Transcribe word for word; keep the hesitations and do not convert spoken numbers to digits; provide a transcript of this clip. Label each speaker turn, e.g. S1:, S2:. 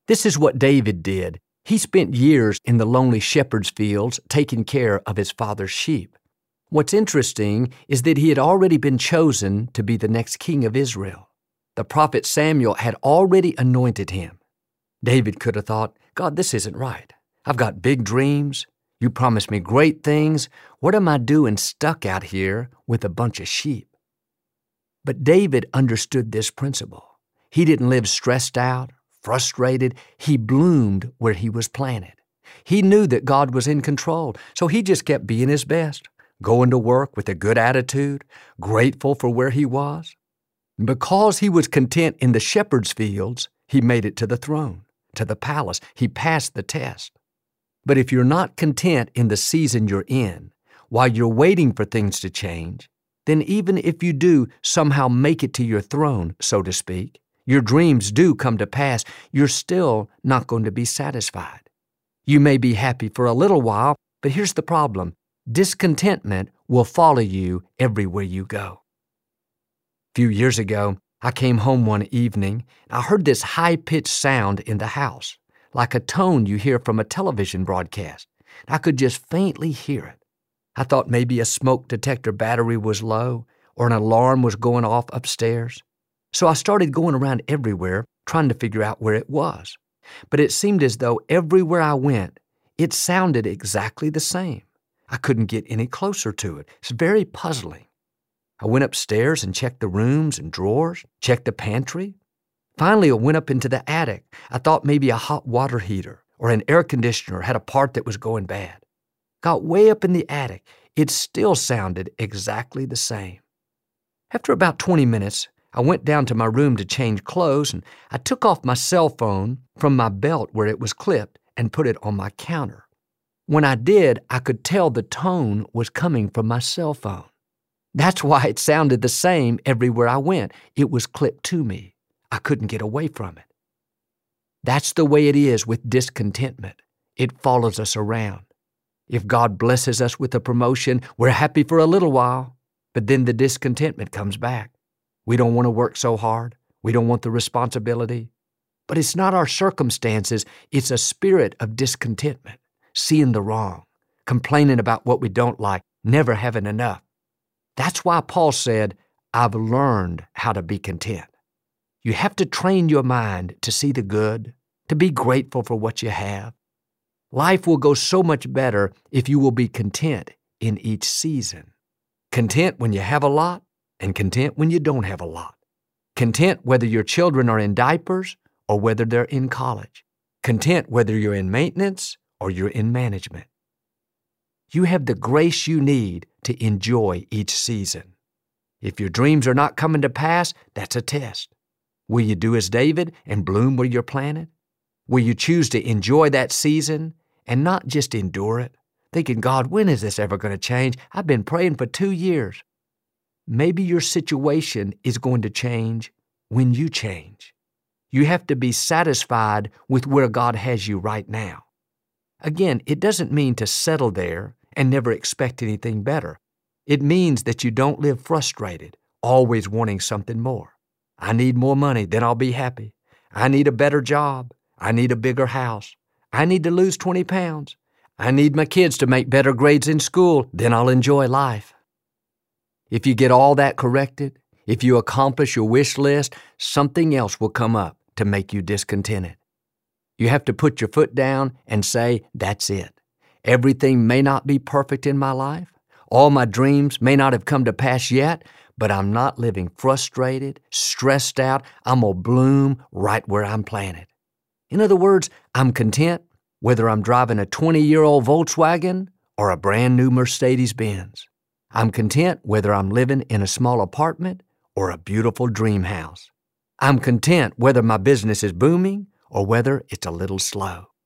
S1: This is what David did. He spent years in the lonely shepherd's fields taking care of his father's sheep. What's interesting is that he had already been chosen to be the next king of Israel. The prophet Samuel had already anointed him. David could have thought, God, this isn't right. I've got big dreams. You promised me great things. What am I doing stuck out here with a bunch of sheep? But David understood this principle. He didn't live stressed out, frustrated. He bloomed where he was planted. He knew that God was in control, so he just kept being his best, going to work with a good attitude, grateful for where he was. Because he was content in the shepherd's fields, he made it to the throne, to the palace. He passed the test. But if you're not content in the season you're in, while you're waiting for things to change, then even if you do somehow make it to your throne, so to speak, your dreams do come to pass, you're still not going to be satisfied. You may be happy for a little while, but here's the problem. Discontentment will follow you everywhere you go. A few years ago, I came home one evening, and I heard this high-pitched sound in the house, like a tone you hear from a television broadcast. I could just faintly hear it. I thought maybe a smoke detector battery was low or an alarm was going off upstairs. So I started going around everywhere trying to figure out where it was. But it seemed as though everywhere I went, it sounded exactly the same. I couldn't get any closer to it. It's very puzzling. I went upstairs and checked the rooms and drawers, checked the pantry. Finally, I went up into the attic. I thought maybe a hot water heater or an air conditioner had a part that was going bad. Got way up in the attic. It still sounded exactly the same. After about twenty minutes, I went down to my room to change clothes, and I took off my cell phone from my belt where it was clipped and put it on my counter. When I did, I could tell the tone was coming from my cell phone. That's why it sounded the same everywhere I went. It was clipped to me. I couldn't get away from it. That's the way it is with discontentment. It follows us around. If God blesses us with a promotion, we're happy for a little while, but then the discontentment comes back. We don't want to work so hard. We don't want the responsibility. But it's not our circumstances. It's a spirit of discontentment, seeing the wrong, complaining about what we don't like, never having enough. That's why Paul said, I've learned how to be content. You have to train your mind to see the good, to be grateful for what you have. Life will go so much better if you will be content in each season. Content when you have a lot, and content when you don't have a lot. Content whether your children are in diapers or whether they're in college. Content whether you're in maintenance or you're in management. You have the grace you need to enjoy each season. If your dreams are not coming to pass, that's a test. Will you do as David and bloom where you're planted? Will you choose to enjoy that season and not just endure it, thinking, God, when is this ever going to change? I've been praying for two years. Maybe your situation is going to change when you change. You have to be satisfied with where God has you right now. Again, it doesn't mean to settle there and never expect anything better. It means that you don't live frustrated, always wanting something more. I need more money, then I'll be happy. I need a better job. I need a bigger house. I need to lose twenty pounds. I need my kids to make better grades in school, then I'll enjoy life. If you get all that corrected, if you accomplish your wish list, something else will come up to make you discontented. You have to put your foot down and say, that's it. Everything may not be perfect in my life. All my dreams may not have come to pass yet, but I'm not living frustrated, stressed out. I'm going to bloom right where I'm planted. In other words, I'm content whether I'm driving a twenty-year-old Volkswagen or a brand new Mercedes-Benz. I'm content whether I'm living in a small apartment or a beautiful dream house. I'm content whether my business is booming or whether it's a little slow.